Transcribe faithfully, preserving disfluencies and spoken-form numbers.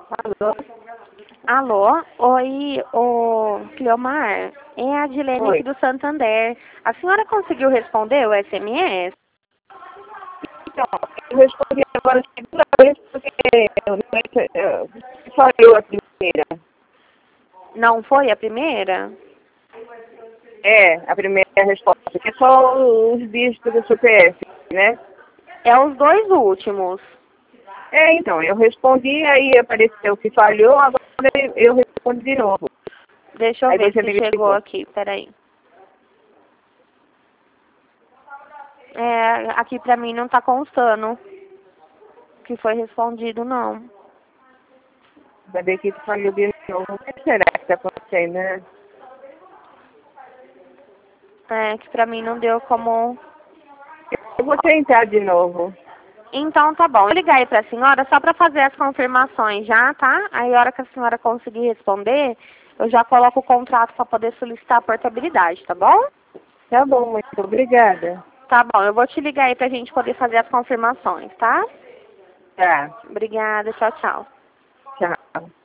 Alô? Alô? Oi, ô Cleomar, é a Adilene Oi. aqui do Santander. A senhora conseguiu responder o S M S? Então, eu respondi agora a segunda vez porque eu não eu, só eu a primeira. Não foi a primeira? É, a primeira resposta, que é só os dígitos do C P F, né? É os dois últimos. É, então, eu respondi, aí apareceu que falhou, agora eu respondi de novo. Deixa eu Aí ver você se me chegou ligou. aqui, peraí. É, aqui pra mim não tá constando que foi respondido, não. Cadê que falhou de novo? O que será que tá acontecendo, né? É, que pra mim não deu como... Eu vou tentar de novo. Então tá bom. Eu vou ligar aí pra senhora só pra fazer as confirmações já, tá? Aí a hora que a senhora conseguir responder, eu já coloco o contrato pra poder solicitar a portabilidade, tá bom? Tá bom, muito obrigada. Tá bom, eu vou te ligar aí pra gente poder fazer as confirmações, tá? Tá, Obrigada, tchau, tchau. tchau.